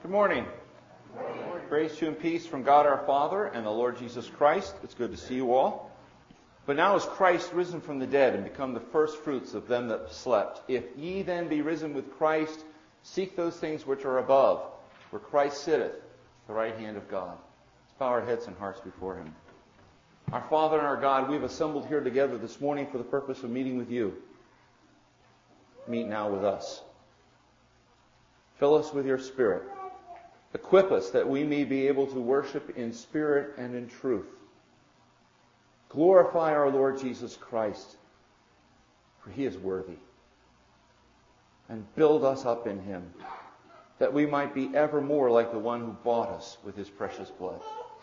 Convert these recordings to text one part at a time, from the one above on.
Good morning. Grace to you and peace from God our Father and the Lord Jesus Christ. It's good to see you all. But now is Christ risen from the dead and become the first fruits of them that slept. If ye then be risen with Christ, seek those things which are above, where Christ sitteth, at the right hand of God. Let's bow our heads and hearts before Him. Our Father and our God, we've assembled here together this morning for the purpose of meeting with you. Meet now with us. Fill us with your Spirit. Equip us that we may be able to worship in spirit and in truth. Glorify our Lord Jesus Christ, for He is worthy. And build us up in Him, that we might be ever more like the one who bought us with His precious blood.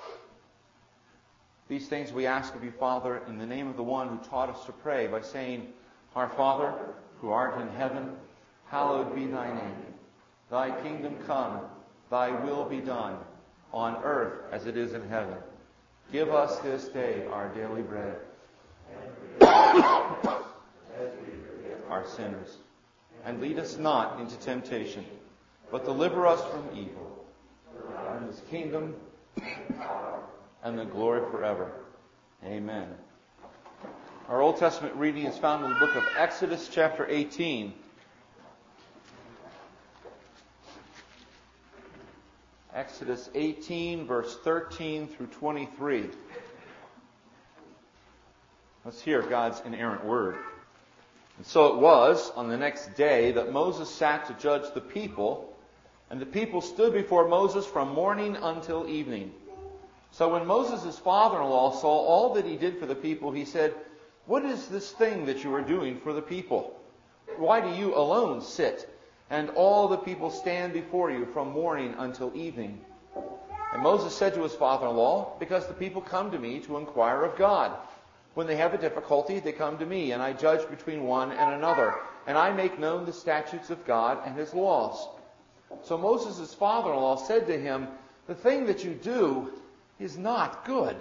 These things we ask of you, Father, in the name of the one who taught us to pray by saying, Our Father, who art in heaven, hallowed be thy name. Thy kingdom come, thy will be done, on earth as it is in heaven. Give us this day our daily bread. Our sinners. And lead us not into temptation, but deliver us from evil. For thine is the kingdom, and the glory forever. Amen. Our Old Testament reading is found in the book of Exodus chapter 18. Exodus 18, verse 13 through 23. Let's hear God's inerrant word. And so it was on the next day that Moses sat to judge the people, and the people stood before Moses from morning until evening. So when Moses' father-in-law saw all that he did for the people, he said, What is this thing that you are doing for the people? Why do you alone sit, and all the people stand before you from morning until evening? And Moses said to his father-in-law, Because the people come to me to inquire of God. When they have a difficulty, they come to me, and I judge between one and another, and I make known the statutes of God and His laws. So Moses' father-in-law said to him, The thing that you do is not good.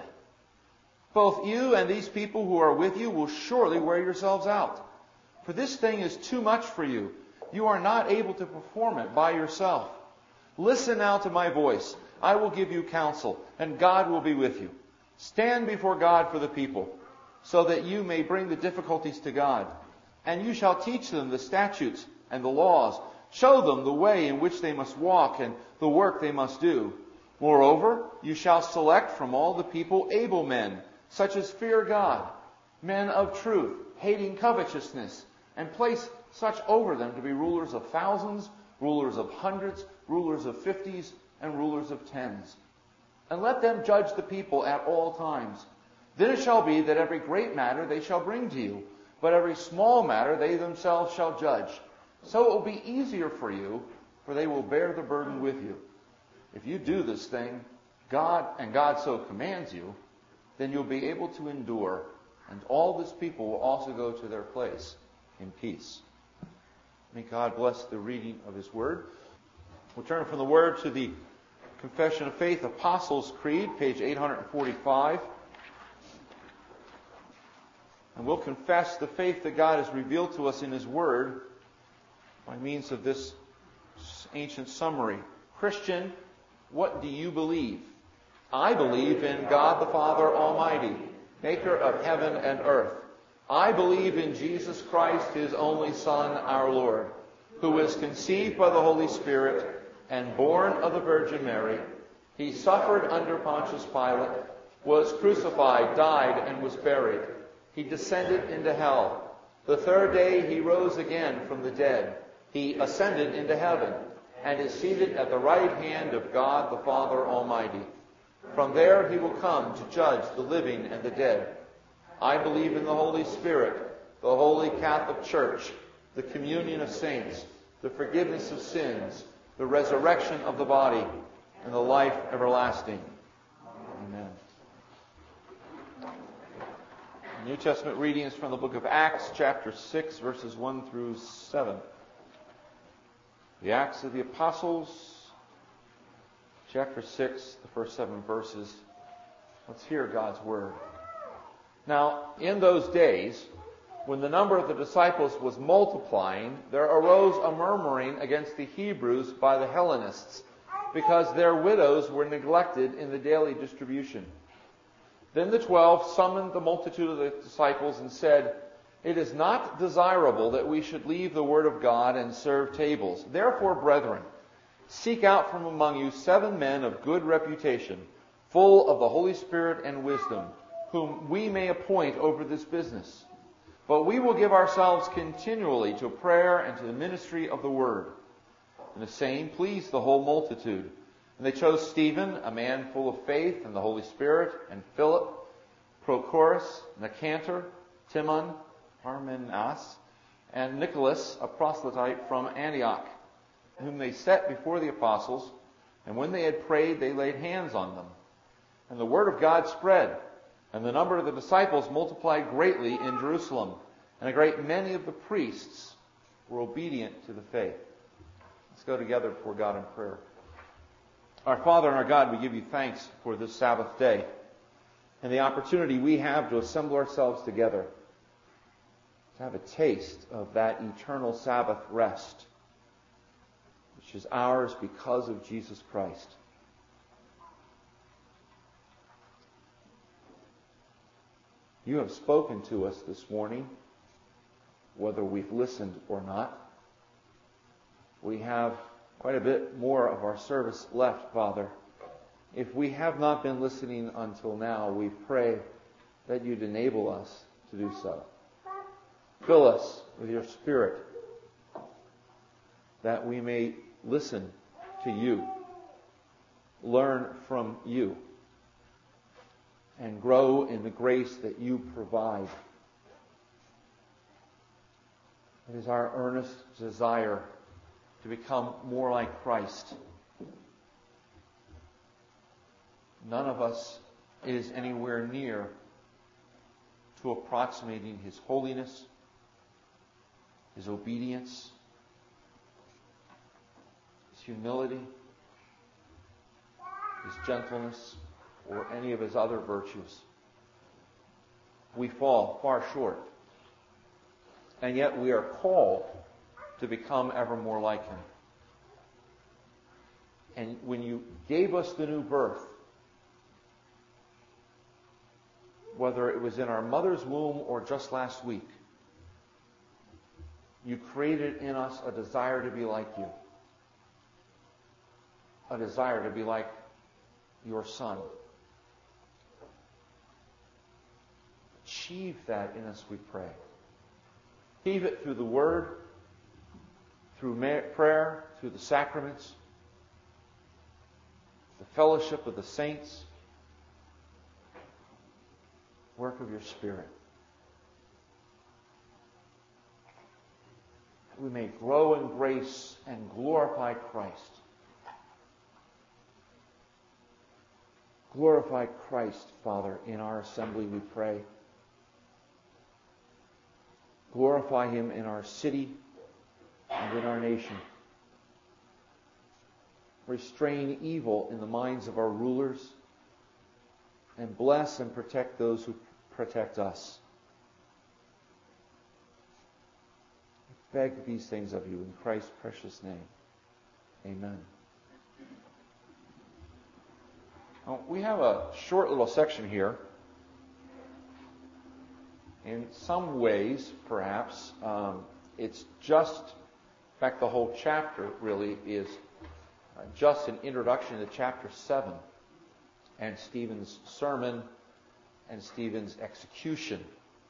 Both you and these people who are with you will surely wear yourselves out. For this thing is too much for you. You are not able to perform it by yourself. Listen now to my voice. I will give you counsel, and God will be with you. Stand before God for the people, so that you may bring the difficulties to God. And you shall teach them the statutes and the laws. Show them the way in which they must walk and the work they must do. Moreover, you shall select from all the people able men, such as fear God, men of truth, hating covetousness, and place such over them to be rulers of thousands, rulers of hundreds, rulers of 50s, and rulers of 10s. And let them judge the people at all times. Then it shall be that every great matter they shall bring to you, but every small matter they themselves shall judge. So it will be easier for you, for they will bear the burden with you. If you do this thing, and God so commands you, then you'll be able to endure, and all this people will also go to their place in peace. May God bless the reading of His Word. We'll turn from the Word to the Confession of Faith, Apostles' Creed, page 845. And we'll confess the faith that God has revealed to us in His Word by means of this ancient summary. Christian, what do you believe? I believe in God the Father Almighty, maker of heaven and earth. I believe in Jesus Christ, His only Son, our Lord, who was conceived by the Holy Spirit and born of the Virgin Mary. He suffered under Pontius Pilate, was crucified, died, and was buried. He descended into hell. The third day He rose again from the dead. He ascended into heaven and is seated at the right hand of God the Father Almighty. From there He will come to judge the living and the dead. I believe in the Holy Spirit, the Holy Catholic Church, the communion of saints, the forgiveness of sins, the resurrection of the body, and the life everlasting. Amen. The New Testament reading is from the book of Acts, chapter 6, verses 1 through 7. The Acts of the Apostles, chapter 6, the first 7 verses. Let's hear God's Word. Now, in those days, when the number of the disciples was multiplying, there arose a murmuring against the Hebrews by the Hellenists, because their widows were neglected in the daily distribution. Then the 12 summoned the multitude of the disciples and said, "It is not desirable that we should leave the word of God and serve tables. Therefore, brethren, seek out from among you 7 men of good reputation, full of the Holy Spirit and wisdom, whom we may appoint over this business. But we will give ourselves continually to prayer and to the ministry of the word." And the saying pleased the whole multitude. And they chose Stephen, a man full of faith and the Holy Spirit, and Philip, Prochorus, Nicanor, Timon, Parmenas, and Nicholas, a proselyte from Antioch, whom they set before the apostles. And when they had prayed, they laid hands on them. And the word of God spread, and the number of the disciples multiplied greatly in Jerusalem. And a great many of the priests were obedient to the faith. Let's go together before God in prayer. Our Father and our God, we give you thanks for this Sabbath day and the opportunity we have to assemble ourselves together, to have a taste of that eternal Sabbath rest, which is ours because of Jesus Christ. You have spoken to us this morning, whether we've listened or not. We have quite a bit more of our service left, Father. If we have not been listening until now, we pray that you'd enable us to do so. Fill us with your Spirit, that we may listen to you, learn from you, and grow in the grace that you provide. It is our earnest desire to become more like Christ. None of us is anywhere near to approximating His holiness, His obedience, His humility, His gentleness, or any of His other virtues. We fall far short. And yet we are called to become ever more like Him. And when you gave us the new birth, whether it was in our mother's womb or just last week, you created in us a desire to be like you. A desire to be like your Son. Achieve that in us, we pray. Achieve it through the Word, through prayer, through the sacraments, the fellowship of the saints, work of your Spirit. We may grow in grace and glorify Christ. Glorify Christ, Father, in our assembly, we pray. Glorify Him in our city and in our nation. Restrain evil in the minds of our rulers, and bless and protect those who protect us. I beg these things of you in Christ's precious name. Amen. Now, we have a short little section here. In some ways, perhaps, it's just, in fact, the whole chapter really is just an introduction to chapter 7 and Stephen's sermon and Stephen's execution.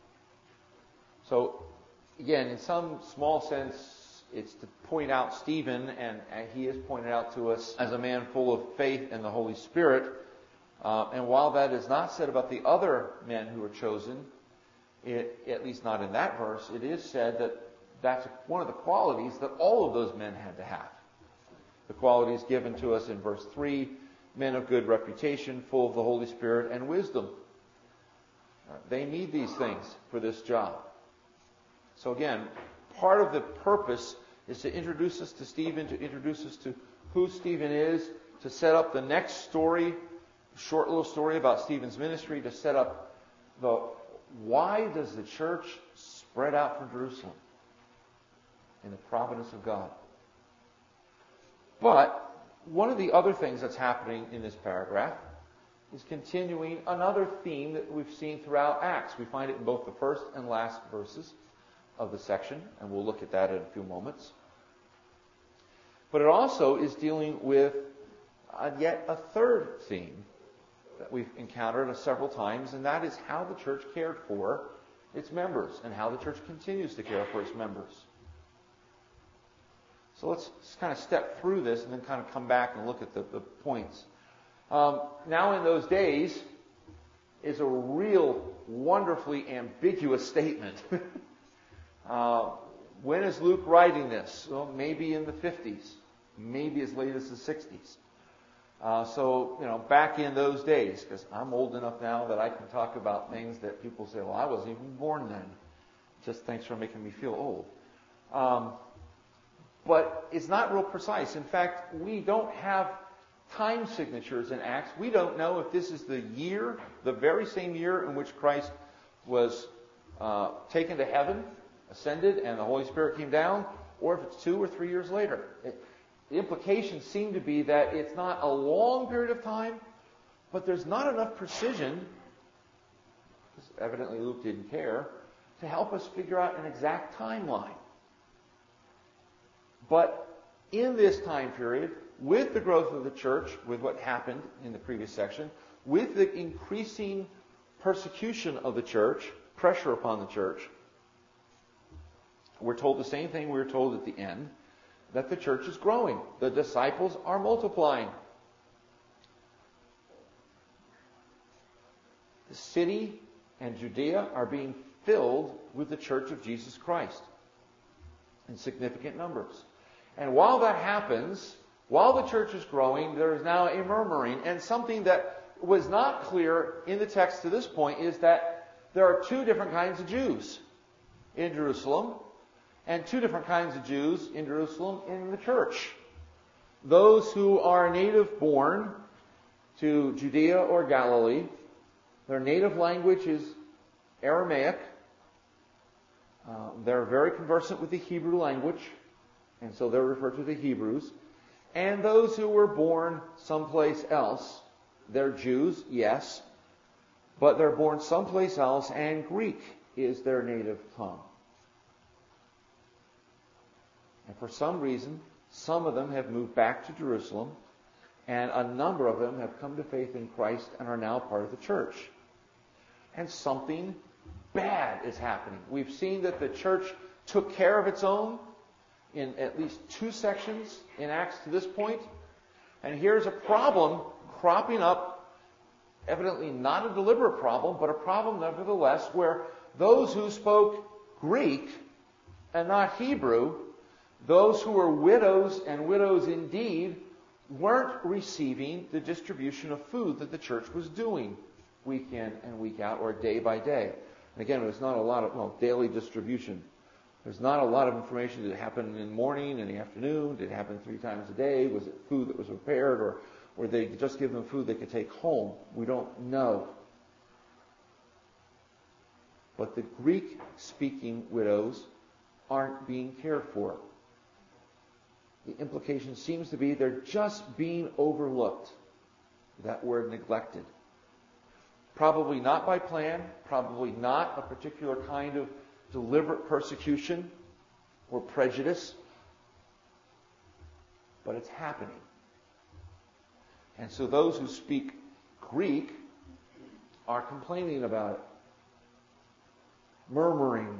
So, again, in some small sense, it's to point out Stephen, and he is pointed out to us as a man full of faith and the Holy Spirit. And while that is not said about the other men who were chosen, at least not in that verse, it is said that that's one of the qualities that all of those men had to have. The qualities given to us in verse 3, men of good reputation, full of the Holy Spirit and wisdom. They need these things for this job. So again, part of the purpose is to introduce us to Stephen, to introduce us to who Stephen is, to set up the next story, short little story about Stephen's ministry, to set up the why does the church spread out from Jerusalem in the providence of God. But one of the other things that's happening in this paragraph is continuing another theme that we've seen throughout Acts. We find it in both the first and last verses of the section, and we'll look at that in a few moments. But it also is dealing with yet a third theme that we've encountered several times, and that is how the church cared for its members and how the church continues to care for its members. So let's just kind of step through this and then kind of come back and look at the points. Now in those days is a real wonderfully ambiguous statement. When is Luke writing this? Well, maybe in the 50s, maybe as late as the 60s. So, back in those days, because I'm old enough now that I can talk about things that people say, well, I wasn't even born then. Just thanks for making me feel old. But it's not real precise. In fact, we don't have time signatures in Acts. We don't know if this is the year, the very same year in which Christ was taken to heaven, ascended, and the Holy Spirit came down, or if it's 2 or 3 years later. The implications seem to be that it's not a long period of time, but there's not enough precision, because evidently Luke didn't care, to help us figure out an exact timeline. But in this time period, with the growth of the church, with what happened in the previous section, with the increasing persecution of the church, pressure upon the church, we're told the same thing we were told at the end, that the church is growing. The disciples are multiplying. The city and Judea are being filled with the church of Jesus Christ in significant numbers. And while that happens, while the church is growing, there is now a murmuring. And something that was not clear in the text to this point is that there are 2 different kinds of Jews in Jerusalem, and 2 different kinds of Jews in Jerusalem in the church. Those who are native born to Judea or Galilee, their native language is Aramaic. They're very conversant with the Hebrew language, and so they're referred to the Hebrews. And those who were born someplace else, they're Jews, yes, but they're born someplace else, and Greek is their native tongue. And for some reason, some of them have moved back to Jerusalem, and a number of them have come to faith in Christ and are now part of the church. And something bad is happening. We've seen that the church took care of its own in at least 2 sections in Acts to this point. And here's a problem cropping up, evidently not a deliberate problem, but a problem nevertheless, where those who spoke Greek and not Hebrew, those who were widows and widows indeed, weren't receiving the distribution of food that the church was doing week in and week out, or day by day. And again, it was not a lot of daily distribution. There's not a lot of information. Did it happen in the morning, in the afternoon? Did it happen 3 times a day? Was it food that was prepared, or they just give them food they could take home? We don't know. But the Greek-speaking widows aren't being cared for. The implication seems to be they're just being overlooked. That word neglected. Probably not by plan, probably not a particular kind of deliberate persecution or prejudice, but it's happening. And so those who speak Greek are complaining about it. Murmuring,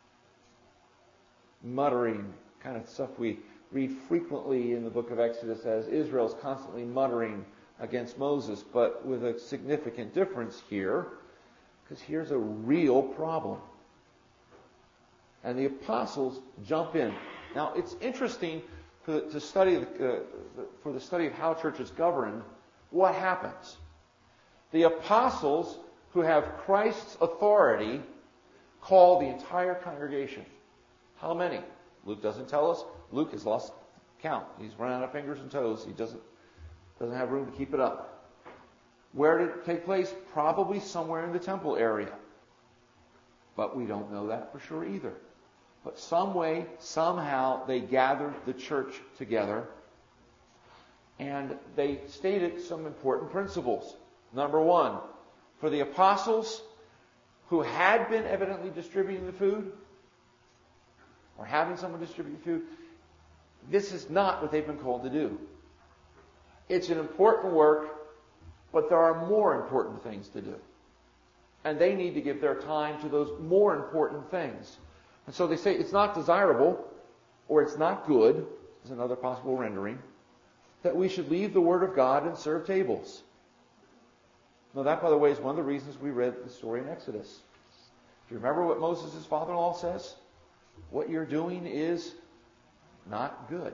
muttering, kind of stuff we read frequently in the book of Exodus as Israel's constantly muttering against Moses, but with a significant difference here, because here's a real problem. And the apostles jump in. Now, it's interesting for the study of how church is governed, what happens. The apostles, who have Christ's authority, call the entire congregation. How many? Luke doesn't tell us. Luke has lost count. He's run out of fingers and toes. He doesn't have room to keep it up. Where did it take place? Probably somewhere in the temple area. But we don't know that for sure either. But some way, somehow, they gathered the church together. And they stated some important principles. Number one, for the apostles who had been evidently distributing the food, or having someone distribute food, this is not what they've been called to do. It's an important work, but there are more important things to do. And they need to give their time to those more important things. And so they say it's not desirable, or it's not good, is another possible rendering, that we should leave the Word of God and serve tables. Now that, by the way, is one of the reasons we read the story in Exodus. Do you remember what Moses' father-in-law says? What you're doing is not good.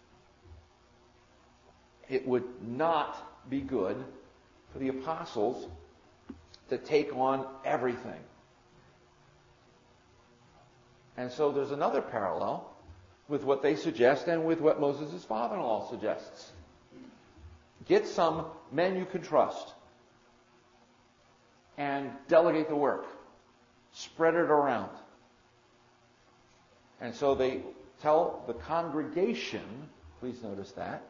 It would not be good for the apostles to take on everything. And so there's another parallel with what they suggest and with what Moses' father-in-law suggests. Get some men you can trust and delegate the work. Spread it around. And so they tell the congregation, please notice that,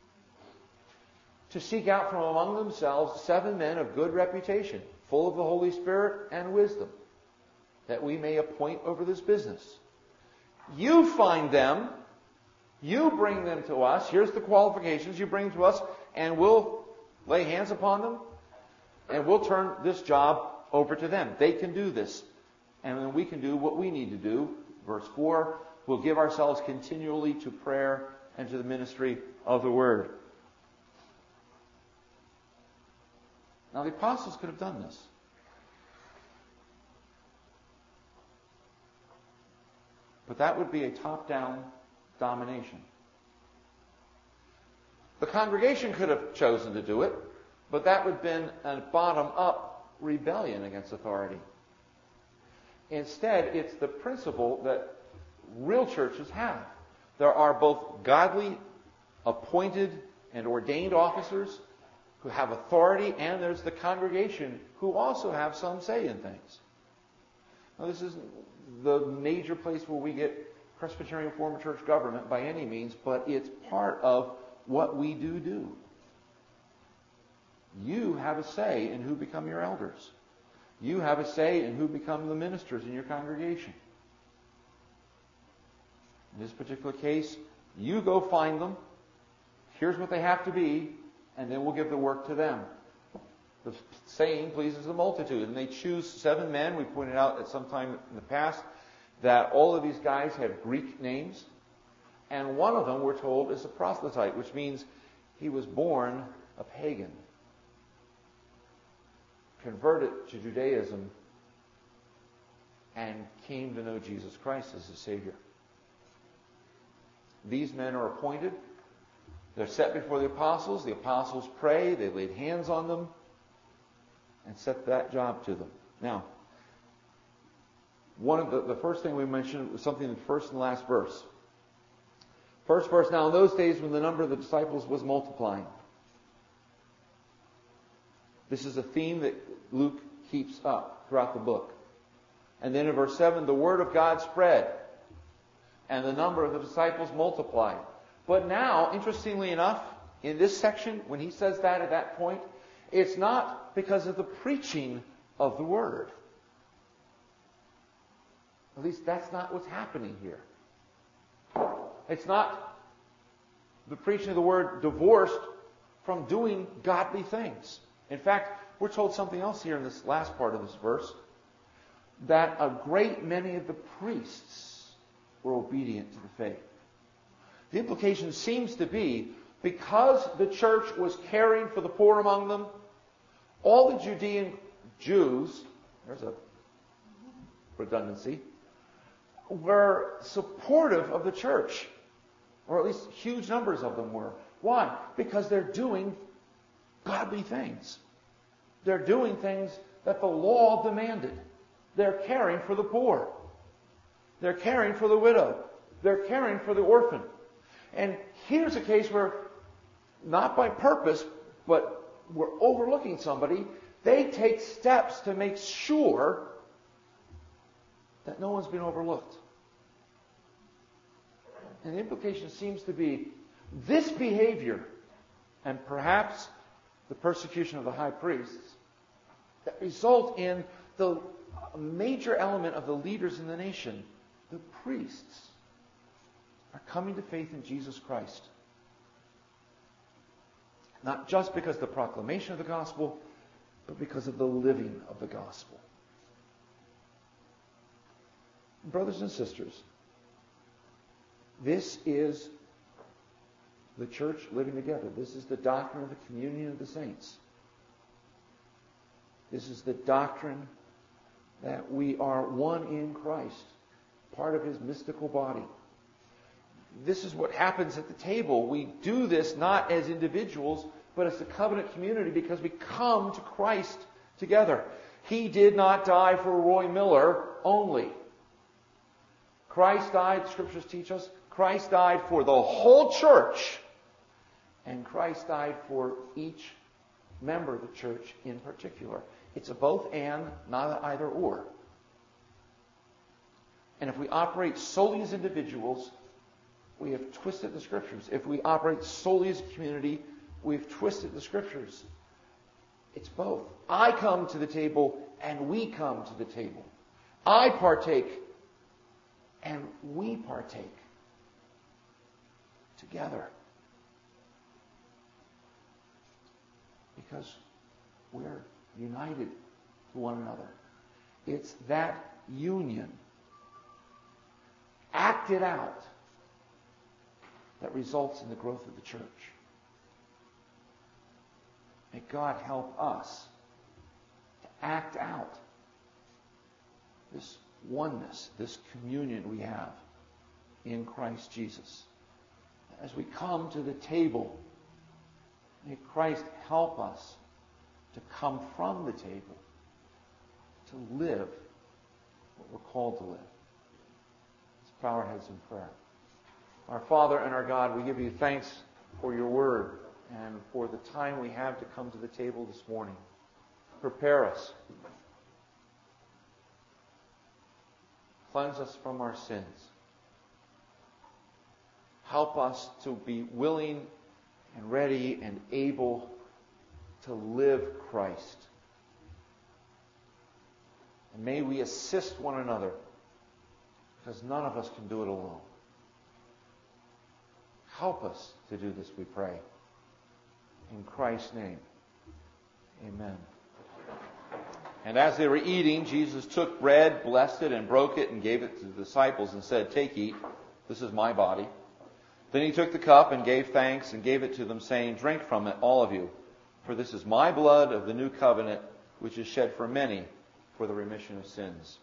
to seek out from among themselves 7 men of good reputation, full of the Holy Spirit and wisdom, that we may appoint over this business. You find them, you bring them to us, here's the qualifications, you bring them to us, and we'll lay hands upon them, and we'll turn this job over to them. They can do this. And then we can do what we need to do. Verse 4, we'll give ourselves continually to prayer and to the ministry of the Word. Now the apostles could have done this. But that would be a top-down domination. The congregation could have chosen to do it, but that would have been a bottom-up rebellion against authority. Instead, it's the principle that real churches have. There are both godly, appointed, and ordained officers who have authority, and there's the congregation who also have some say in things. Now, this isn't the major place where we get Presbyterian Reformed Church government by any means, but it's part of what we do. You have a say in who become your elders. You have a say in who become the ministers in your congregation. In this particular case, you go find them. Here's what they have to be, and then we'll give the work to them. The saying pleases the multitude, and they choose 7 men. We pointed out at some time in the past that all of these guys have Greek names, and one of them, we're told, is a proselyte, which means he was born a pagan, converted to Judaism, and came to know Jesus Christ as his Savior. These men are appointed. They're set before the apostles. The apostles pray. They laid hands on them and set that job to them. Now, one of the first thing we mentioned was something in the first and last verse. First verse, now in those days when the number of the disciples was multiplying. This is a theme that Luke keeps up throughout the book. And then in verse 7, the word of God spread, and the number of the disciples multiplied. But now, interestingly enough, in this section, when he says that at that point, it's not because of the preaching of the word. At least that's not what's happening here. It's not the preaching of the word divorced from doing godly things. In fact, we're told something else here in this last part of this verse, that a great many of the priests were obedient to the faith. The implication seems to be, because the church was caring for the poor among them, all the Judean Jews, there's a redundancy, were supportive of the church. Or at least huge numbers of them were. Why? Because they're doing godly things. They're doing things that the law demanded. They're caring for the poor. They're caring for the widow. They're caring for the orphan. And here's a case where, not by purpose, but we're overlooking somebody. They take steps to make sure that no one's been overlooked. And the implication seems to be, this behavior and perhaps the persecution of the high priests, that result in the major element of the leaders in the nation, the priests, are coming to faith in Jesus Christ. Not just because of the proclamation of the gospel, but because of the living of the gospel. Brothers and sisters, this is the church living together. This is the doctrine of the communion of the saints. This is the doctrine that we are one in Christ, part of his mystical body. This is what happens at the table. We do this not as individuals, but as a covenant community because we come to Christ together. He did not die for Roy Miller only. Christ died, Scriptures teach us, Christ died for the whole church. And Christ died for each member of the church in particular. It's a both and, not an either or. And if we operate solely as individuals, we have twisted the Scriptures. If we operate solely as a community, we've twisted the Scriptures. It's both. I come to the table and we come to the table. I partake and we partake together. Because we're united to one another. It's that union acted out that results in the growth of the church. May God help us to act out this oneness, this communion we have in Christ Jesus. As we come to the table, may Christ help us to come from the table to live what we're called to live. Let's bow our heads in prayer. Our Father and our God, we give you thanks for your word and for the time we have to come to the table this morning. Prepare us. Cleanse us from our sins. Help us to be willing and ready and able to live Christ. And may we assist one another, because none of us can do it alone. Help us to do this, we pray. In Christ's name, amen. And as they were eating, Jesus took bread, blessed it, and broke it, and gave it to the disciples, and said, "Take, eat. This is my body." Then he took the cup and gave thanks and gave it to them, saying, "Drink from it, all of you, for this is my blood of the new covenant, which is shed for many for the remission of sins."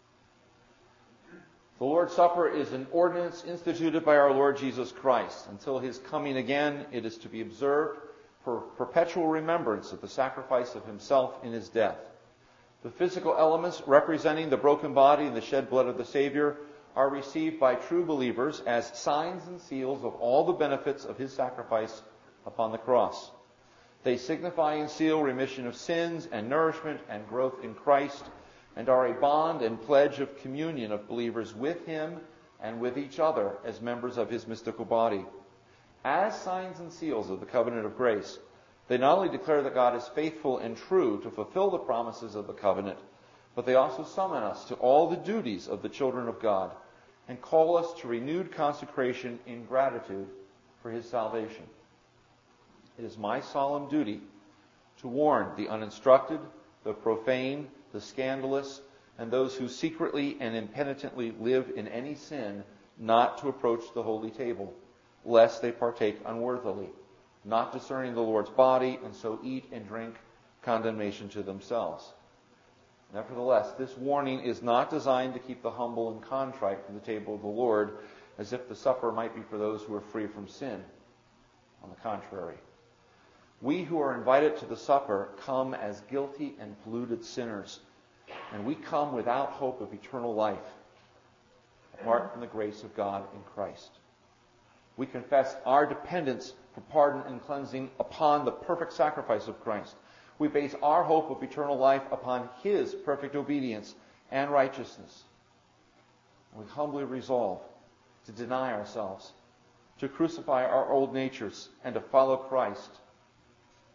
The Lord's Supper is an ordinance instituted by our Lord Jesus Christ. Until his coming again, it is to be observed for perpetual remembrance of the sacrifice of himself in his death. The physical elements representing the broken body and the shed blood of the Savior are received by true believers as signs and seals of all the benefits of his sacrifice upon the cross. They signify and seal remission of sins and nourishment and growth in Christ, and are a bond and pledge of communion of believers with him and with each other as members of his mystical body. As signs and seals of the covenant of grace, they not only declare that God is faithful and true to fulfill the promises of the covenant, but they also summon us to all the duties of the children of God and call us to renewed consecration in gratitude for his salvation. It is my solemn duty to warn the uninstructed, the profane, the scandalous, and those who secretly and impenitently live in any sin not to approach the holy table, lest they partake unworthily, not discerning the Lord's body, and so eat and drink condemnation to themselves. Nevertheless, this warning is not designed to keep the humble and contrite from the table of the Lord, as if the supper might be for those who are free from sin. On the contrary, we who are invited to the supper come as guilty and polluted sinners, and we come without hope of eternal life, apart from the grace of God in Christ. We confess our dependence for pardon and cleansing upon the perfect sacrifice of Christ. We base our hope of eternal life upon his perfect obedience and righteousness. We humbly resolve to deny ourselves, to crucify our old natures, and to follow Christ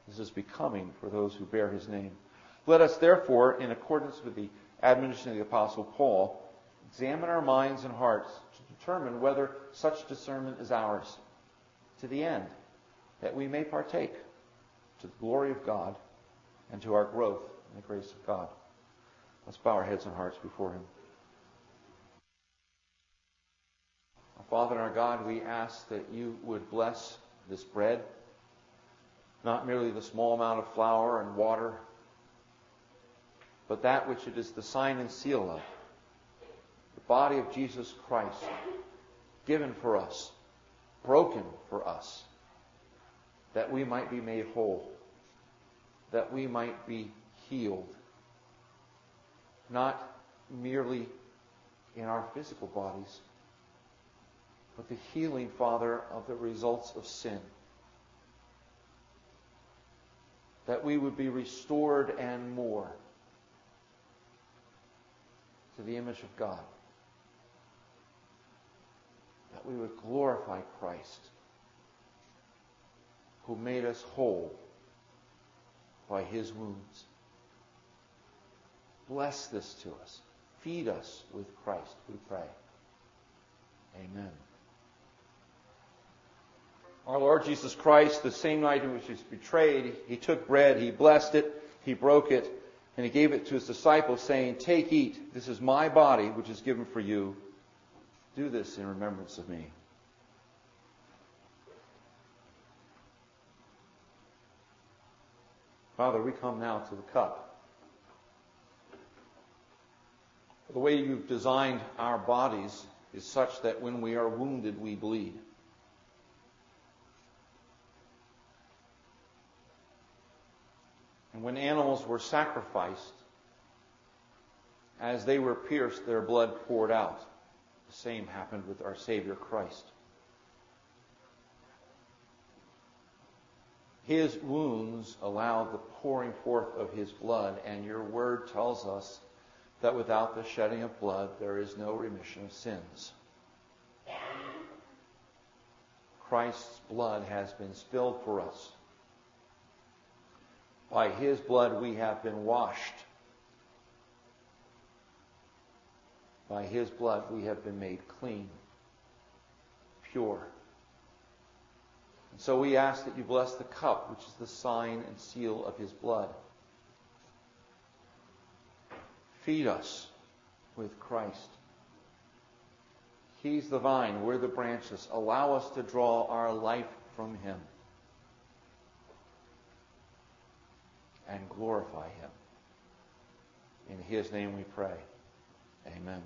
This is becoming for those who bear his name. Let us therefore, in accordance with the admonition of the Apostle Paul, examine our minds and hearts to determine whether such discernment is ours, to the end that we may partake to the glory of God and to our growth in the grace of God. Let's bow our heads and hearts before him. Our Father and our God, we ask that you would bless this bread, not merely the small amount of flour and water, but that which it is the sign and seal of, the body of Jesus Christ, given for us, broken for us, that we might be made whole, that we might be healed, not merely in our physical bodies, but the healing, Father, of the results of sin. That we would be restored and more to the image of God. That we would glorify Christ, who made us whole by his wounds. Bless this to us. Feed us with Christ, we pray. Amen. Our Lord Jesus Christ, the same night in which he was betrayed, he took bread, he blessed it, he broke it, and he gave it to his disciples, saying, "Take, eat. This is my body, which is given for you. Do this in remembrance of me." Father, we come now to the cup. The way you've designed our bodies is such that when we are wounded, we bleed. And when animals were sacrificed, as they were pierced, their blood poured out. The same happened with our Savior Christ. His wounds allowed the pouring forth of his blood, and your word tells us that without the shedding of blood, there is no remission of sins. Christ's blood has been spilled for us. By his blood we have been washed. By his blood we have been made clean, pure. And so we ask that you bless the cup, which is the sign and seal of his blood. Feed us with Christ. He's the vine, we're the branches. Allow us to draw our life from him and glorify him. In his name we pray. Amen.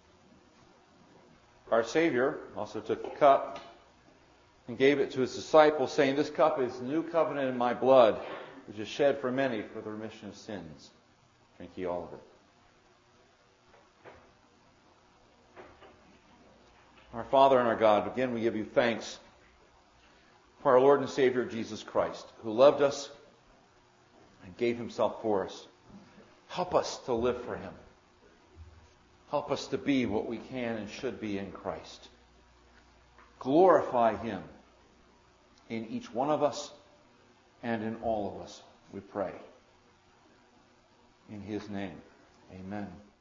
Our Savior also took the cup and gave it to his disciples, saying, "This cup is the new covenant in my blood, which is shed for many for the remission of sins. Drink ye all of it." Our Father and our God, again we give you thanks for our Lord and Savior Jesus Christ, who loved us and gave himself for us. Help us to live for him. Help us to be what we can and should be in Christ. Glorify him in each one of us and in all of us, we pray. In his name, amen.